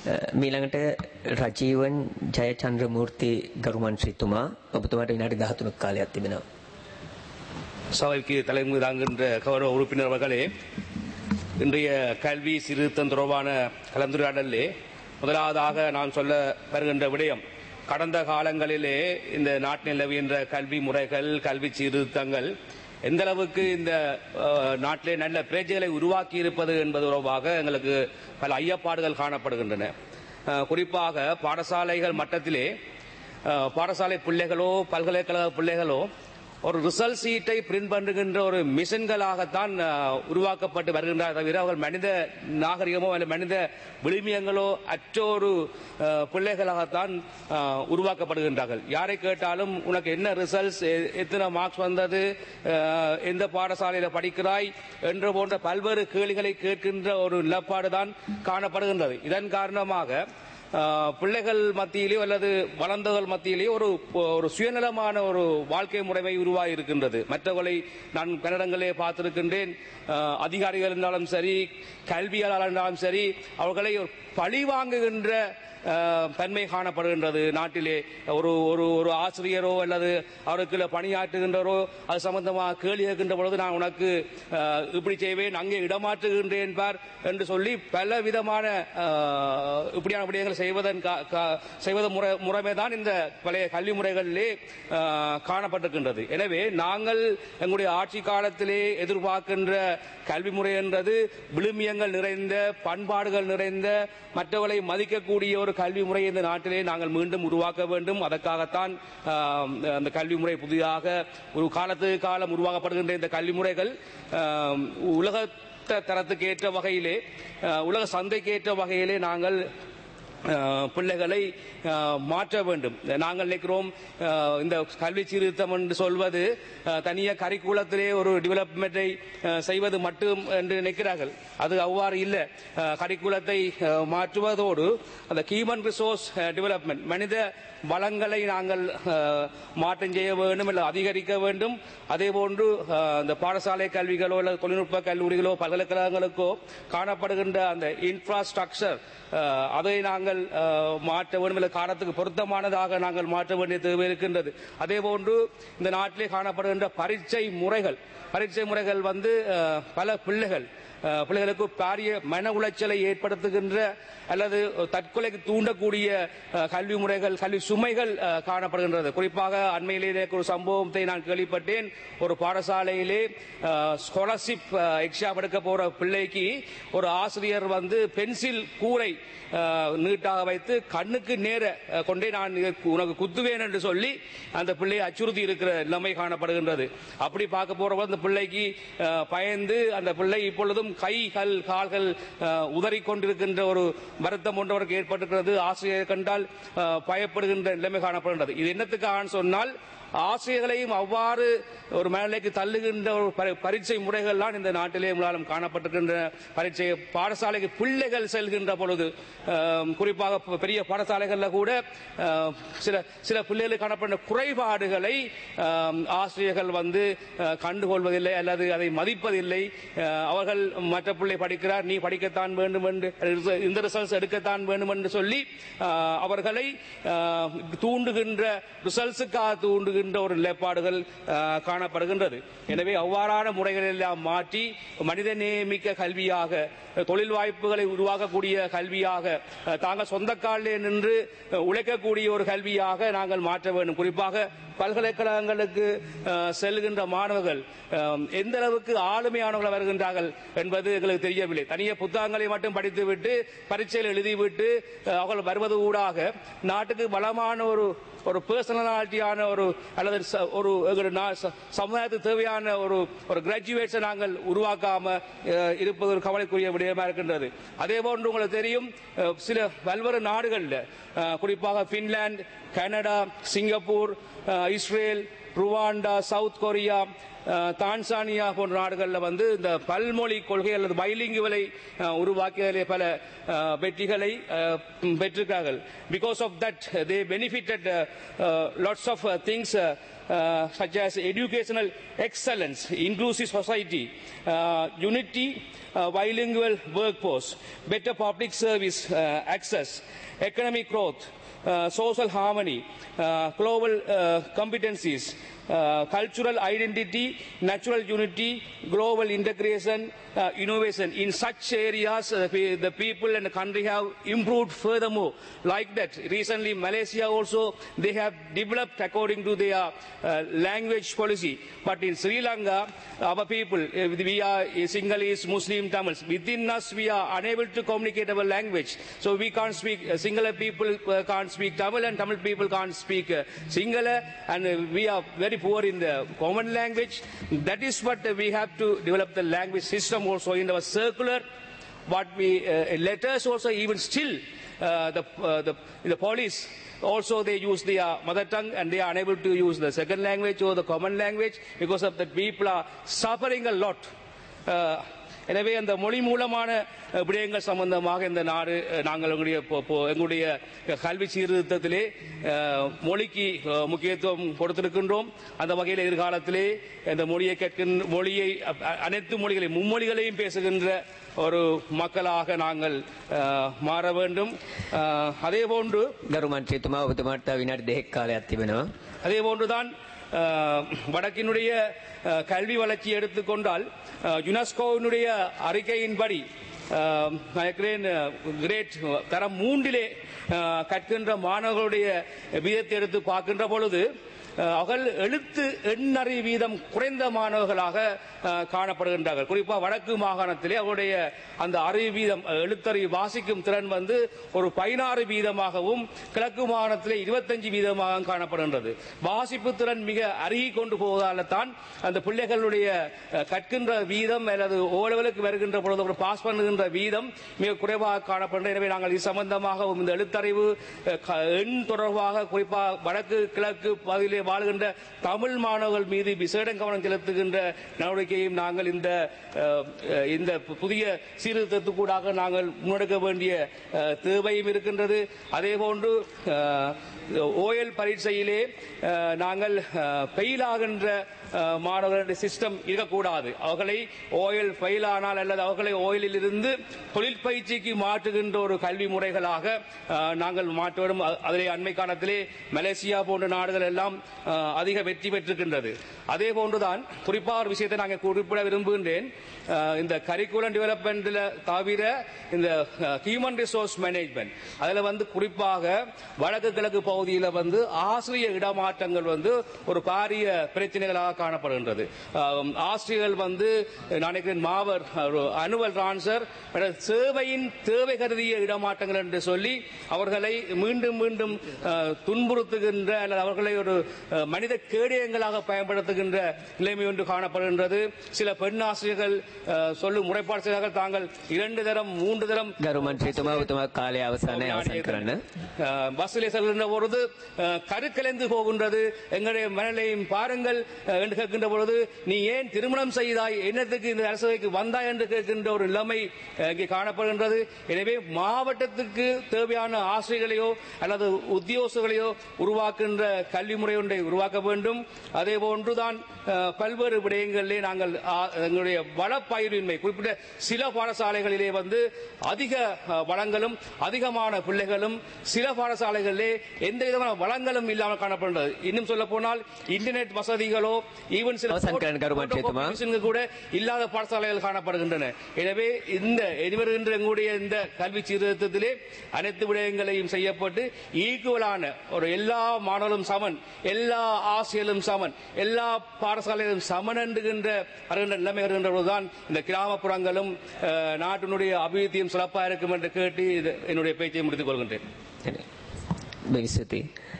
මීළඟට රජීවන් ජයචන්ද්‍රමූර්ති ගරුමන්ත්‍රීතුමා ඔබතුමාට විනාඩි 13ක් කාලයක් තිබෙනවා. சபைக்கு தலைமை தாங்குகின்ற கௌரவ உறுப்பினர் அவர்களே, இன்றைய கல்வி சீர்திருத்தம் தொடர்பான கலந்துரையாடலே முதலாவதாக நான் சொல்ல வருகின்ற விடயம், கடந்த காலங்களிலே இந்த நாட்டில் நிலவுகின்ற கல்வி முறைகள், கல்வி சீர்திருத்தங்கள் எந்த அளவுக்கு இந்த நாட்டிலே நல்ல பிரஜைகளை உருவாக்கி இருப்பது என்பது தொடர்பாக எங்களுக்கு பல ஐயப்பாடுகள் காணப்படுகின்றன. குறிப்பாக பாடசாலைகள் மட்டத்திலே பாடசாலை பிள்ளைகளோ பல்கலைக்கழக பிள்ளைகளோ ஒரு ரிசல்ட் சீட்டை பிரிண்ட் பண்ணுகின்ற ஒரு மிஷன்களாகத்தான் உருவாக்கப்பட்டு வருகின்றன. தவிர அவர்கள் மனித நாகரிகமோ அல்லது மனித விழுமியங்களோ அற்றொரு பிள்ளைகளாகத்தான் உருவாக்கப்படுகின்றார்கள். யாரை கேட்டாலும் உனக்கு என்ன ரிசல்ட்ஸ், எத்தனை மார்க்ஸ் வந்தது, எந்த பாடசாலையில் படிக்கிறாய் என்ற போன்ற பல்வேறு கேள்விகளை கேட்கின்ற ஒரு நிலப்பாடுதான் காணப்படுகின்றது. இதன் காரணமாக பிள்ளைகள் மத்தியிலேயோ அல்லது வளர்ந்தவர்கள் மத்தியிலேயோ ஒரு சுயநலமான ஒரு வாழ்க்கை முறைமை உருவாகி இருக்கின்றது. மற்றவர்களை நான் கன்னடங்களே பார்த்திருக்கின்றேன். அதிகாரிகள் இருந்தாலும் சரி, கல்வியாளர் இருந்தாலும் சரி, அவர்களை பழி வாங்குகின்ற தன்மை காணப்படுகின்றது. நாட்டிலே ஒரு ஆசிரியரோ அல்லது அவருக்கு பணியாற்றுகின்றவரோ அது சம்பந்தமாக கேள்வி கேட்கின்ற பொழுது நான் உனக்கு இப்படி செய்வேன், அங்கே இடமாற்றுகின்றேன் பார் என்று சொல்லி பல விதமான இப்படியான விடயங்கள் செய்வது முறைமை தான் இந்த பழைய கல்வி முறைகளிலே காணப்பட்டிருக்கின்றது. எனவே நாங்கள் எங்களுடைய ஆட்சி காலத்திலே எதிர்பார்க்கின்ற கல்வி முறை என்றது விழுமியங்கள் நிறைந்த, பண்பாடுகள் நிறைந்த, மற்றவர்களை மதிக்கக்கூடிய ஒரு கல்வி முறை இந்த நாட்டிலே நாங்கள் மீண்டும் உருவாக்க வேண்டும். அதற்காகத்தான் அந்த கல்வி முறை புதிதாக ஒரு காலத்துக்கு காலம் உருவாக்கப்படுகின்ற இந்த கல்வி முறைகள் உலக தரத்துக்கு ஏற்ற வகையிலே, உலக சந்தைக்கு ஏற்ற வகையிலே நாங்கள் பிள்ளைகளை மாற்ற வேண்டும். நாங்கள் நினைக்கிறோம் இந்த கல்வி சீர்திருத்தம் என்று சொல்வது தனியாக கரிக்குலத்திலே ஒரு டெவலப்மெண்ட்டை செய்வது மட்டும் என்று நினைக்கிறார்கள். அது அவ்வாறு இல்லை. கரிக்குலத்தை மாற்றுவதோடு அந்த ஹியூமன் ரிசோர்ஸ் டெவலப்மெண்ட், மனித வளங்களை நாங்கள் மாற்றம் செய்ய வேண்டும் அல்லது அதிகரிக்க வேண்டும். அதே போன்று இந்த பாடசாலை கல்விகளோ அல்லது தொழில்நுட்ப கல்லூரிகளோ பல்கலைக்கழகங்களுக்கோ காணப்படுகின்ற அந்த இன்ஃப்ராஸ்ட்ரக்சர் அதை நாங்கள் மாற்ற வேண்டும், அல்லது காலத்துக்கு பொருத்தமானதாக நாங்கள் மாற்ற வேண்டிய தேவை இருக்கின்றது. அதே போன்று இந்த நாட்டிலே காணப்படுகின்ற பரீட்சை முறைகள் வந்து பல பிள்ளைகளுக்கு பாரிய மன உளைச்சலை ஏற்படுத்துகின்ற அல்லது தற்கொலைக்கு தூண்டக்கூடிய கல்வி முறைகள், கல்வி சுமைகள் காணப்படுகின்றது. குறிப்பாக அண்மையிலே ஒரு சம்பவத்தை நான் கேள்விப்பட்டேன். ஒரு பாடசாலையிலே ஸ்காலர்ஷிப் எக்ஸாம் எடுக்க போற பிள்ளைக்கு ஒரு ஆசிரியர் வந்து பென்சில் கூரை நீட்டாக வைத்து கண்ணுக்கு நேர கொண்டே நான் உனக்கு குத்துவேன் என்று சொல்லி அந்த பிள்ளையை அச்சுறுத்தி இருக்கிற நிலைமை காணப்படுகின்றது. அப்படி பார்க்க போறவங்க அந்த பிள்ளைக்கு பயந்து அந்த பிள்ளை இப்பொழுதும் கைகள் கால்கள் உதறிக்கொண்டிருக்கின்ற ஒரு வருத்தம் ஒன்றவருக்கு ஏற்பட்டிருக்கிறது. ஆசிரியர் கண்டால் பயப்படுகின்ற நிலைமை காணப்படுகின்றது. இது என்னத்துக்காக சொன்னால், ஆசிரியர்களையும் அவ்வாறு ஒரு மேலைக்கு தள்ளுகின்ற ஒரு பரீட்சை முறைகள் தான் இந்த நாட்டிலே மூலம் காணப்பட்டிருக்கின்ற பரீட்சை. பாடசாலைக்கு பிள்ளைகள் செல்கின்ற பொழுது, குறிப்பாக பெரிய பாடசாலைகளில் கூட சில பிள்ளைகளுக்கு காணப்படுகின்ற குறைபாடுகளை ஆசிரியர்கள் வந்து கண்டுகொள்வதில்லை அல்லது அதை மதிப்பதில்லை. அவர்கள் மற்ற பிள்ளை படிக்கிறார், நீ படிக்கத்தான் வேண்டும் என்று, இந்த ரிசல்ட்ஸ் எடுக்கத்தான் வேண்டும் என்று சொல்லி அவர்களை தூண்டுகின்ற, ரிசல்ட்ஸுக்காக தூண்டுகின்ற ஒரு நிலைப்பாடுகள் காணப்படுகின்றது. எனவே அவ்வாறான முறைகள் எல்லாம் மாற்றி மனிதநேயமிக்க கல்வியாக, தொழில் வாய்ப்புகளை உருவாக்கக்கூடிய கல்வியாக, தாங்கள் சொந்த காலிலே நின்று உழைக்கக்கூடிய ஒரு கல்வியாக நாங்கள் மாற்ற வேண்டும். குறிப்பாக பல்கலைக்கழகங்களுக்கு செல்கின்ற மாணவர்கள் எந்த அளவுக்கு ஆளுமையானவர்கள் வருகின்றார்கள் என்பது எங்களுக்கு தெரியவில்லை. தனிய புத்தகங்களை மட்டும் படித்துவிட்டு பரீட்சையில் எழுதிவிட்டு அவர்கள் வருவது ஊடாக நாட்டுக்கு பலமான ஒரு பர்சனாலிட்டியான ஒரு அல்லது ஒரு சமுதாயத்துக்கு தேவையான ஒரு கிராஜுவேட்ஸை நாங்கள் உருவாக்காம இருப்பது ஒரு கவலைக்குரிய விடயமா இருக்கின்றது. அதே போன்று உங்களுக்கு தெரியும், சில பல்வேறு நாடுகளில் குறிப்பாக Finland, Canada, Singapore, Israel, Rwanda, South Korea, Tanzania போன்ற நாடுகளில் வந்து இந்த பல்மொழி கொள்கை அல்லது பைலிங்குவலை உருவாக்கியதிலே பல வெற்றிகளை பெற்றிருக்கிறார்கள். Because of that they benefited lots of things such as educational excellence, inclusive society, unity, bilingual workforce, better public service access, economic growth, social harmony, global competencies, cultural identity, natural unity, global integration, innovation. In such areas, the people and the country have improved furthermore. Like that, recently Malaysia also, they have developed according to their language policy. But in Sri Lanka, our people, we are Sinhalese, Muslim, Tamils. Within us, we are unable to communicate our language. So we can't speak, Sinhala people can't speak Tamil and Tamil people can't speak Sinhala, and we are very poor in the common language. That is what we have to develop the language system also in our circular. What we letters also, even still the police also, they use their mother tongue and they are unable to use the second language or the common language because of that people are suffering a lot. எனவே அந்த மொழி மூலமான விடயங்கள் சம்பந்தமாக இந்த நாடு நாங்கள் எங்களுடைய கல்வி சீர்திருத்தத்திலே மொழிக்கு முக்கியத்துவம் கொடுத்திருக்கின்றோம். அந்த வகையில் எதிர்காலத்திலே இந்த மொழியை அனைத்து மொழிகளையும் மும்மொழிகளையும் பேசுகின்ற ஒரு மக்களாக நாங்கள் மாற வேண்டும். அதே போன்று அதே போன்றுதான் வடக்கினுடைய கல்வி வளர்ச்சி எடுத்துக்கொண்டால் யுனெஸ்கோவினுடைய அறிக்கையின்படி கிரேட் தரம் 3 கற்கின்ற மாணவர்களுடைய வீதத்தை எடுத்து பார்க்கின்ற பொழுது அவர்கள் எழுத்து எண்ணறி வீதம் குறைந்த மாணவர்களாக காணப்படுகின்றார்கள். குறிப்பாக வடக்கு மாகாணத்திலே அவருடைய அந்த அறிவு வீதம் எழுத்தறி வாசிக்கும் திறன் ஒரு 16 வீதமாகவும் கிழக்கு மாகாணத்திலே 25 வீதமாக காணப்படுகின்றது. வாசிப்பு திறன் மிக அருகி கொண்டு போவதால் தான் அந்த பிள்ளைகளுடைய கற்கின்ற வீதம் அல்லது ஓலவலுக்கு வருகின்ற பொழுது பாஸ் பண்ணுகின்ற வீதம் மிக குறைவாக காணப்படுகின்றது. எனவே நாங்கள் இது சம்பந்தமாக இந்த எழுத்தறிவு எண் தொடர்பாக குறிப்பாக வடக்கு கிழக்கு பகுதியிலே வாழ்கின்ற தமிழ் மாணவர்கள் மீது விசேட கவனம் செலுத்துகின்ற நடவடிக்கையும் நாங்கள் இந்த புதிய சீர்திருத்தத்துக்கூடாக நாங்கள் முன்னெடுக்க வேண்டிய தேவையும் இருக்கின்றது. அதே போன்று ஓஎல் பரீட்சையிலே நாங்கள் ஃபெயில் ஆகின்ற மாணவர்களுடைய சிஸ்டம் இருக்கக்கூடாது. அவர்களை ஓஎல் ஃபெயில் ஆனால் அல்லது அவர்களை ஓஎலில் இருந்து தொழில் பயிற்சிக்கு மாற்றுகின்ற ஒரு கல்வி முறைகளாக நாங்கள் மாற்ற வேண்டும். அதிலே அண்மை காலத்திலே மலேசியா போன்ற நாடுகள் எல்லாம் அதிக வெற்றி பெற்றிருக்கின்றது. அதே போன்றுதான் குறிப்பாக ஒரு விஷயத்தை நாங்கள் குறிப்பிட விரும்புகின்றேன். இந்த கரிக்குலம் டெவலப்மெண்ட்ல தவிர இந்த ஹியூமன் ரிசோர்ஸ் மேனேஜ்மெண்ட் அதுல குறிப்பாக வடக்கு கிழக்கு பகுதியில் ஆசிரியர் இடமாற்றங்கள் ஒரு பாரிய பிரச்சனைகளாக காணப்படுகின்றது. ஆசிரியர்கள் நினைக்கிறேன் மாவர் அனுவல் டிரான்ஸ்பர் சேவையின் தேவை கருதிய இடமாற்றங்கள் என்று சொல்லி அவர்களை மீண்டும் மீண்டும் துன்புறுத்துகின்ற அல்லது அவர்களை ஒரு மனித கேடயங்களாக பயன்படுத்துகின்ற நிலைமை ஒன்று காணப்படுகின்றது. சில பெண் ஆசிரியர்கள் சொல்லும் முறைப்பாடு செய்தார்கள் தாங்கள் 2 தரம் 3 தரம் பஸ்ஸிலே செல்கின்ற பொழுது கருக்கலைந்து போகின்றது. எங்களுடைய மனநிலையும் பாருங்கள் என்று கேட்கின்ற பொழுது நீ ஏன் திருமணம் செய்தாய், என்னத்துக்கு இந்த அரசுக்கு வந்தாய் என்று கேட்கின்ற ஒரு நிலைமை இங்கே காணப்படுகின்றது. எனவே மாவட்டத்துக்கு தேவையான ஆசிரியர்களையோ அல்லது உத்தியோகர்களையோ உருவாக்குகின்ற கல்வி முறை ஒன்றை உருவாக்க வேண்டும். அதே போன்றுதான் பல்வேறு விடயங்களிலே நாங்கள் எங்களுடைய வளப்பயிரின்மை குறிப்பிட்ட சில பாடசாலைகளிலே அதிக வளங்களும் அதிகமான பிள்ளைகளும் சில பாடசாலைகளிலே எந்த விதமான வளங்களும் இல்லாமல் காணப்படுகிறது. இன்னும் சொல்ல போனால் இன்டர்நெட் வசதிகளோ ஈவன் சில கூட இல்லாத பாடசாலைகள் காணப்படுகின்றன. எனவே இந்த எதிர்வருகின்ற எங்களுடைய இந்த கல்வி சீர்திருத்தத்திலே அனைத்து விடயங்களையும் செய்யப்பட்டு ஈக்குவலான ஒரு எல்லா மாணவர்களும் சமன், எல்லா ஆசிரியர்களும் சமன், எல்லா பாடசாலைகளும் சமன் என்கின்ற நிலைமை வருகின்ற பொழுதுதான் இந்த கிராமப்புறங்களும் நாட்டினுடைய அபிவிருத்தியும் சிறப்பாக இருக்கும் என்று கேட்டு என்னுடைய பேச்சை முடித்துக் கொள்கின்றேன்.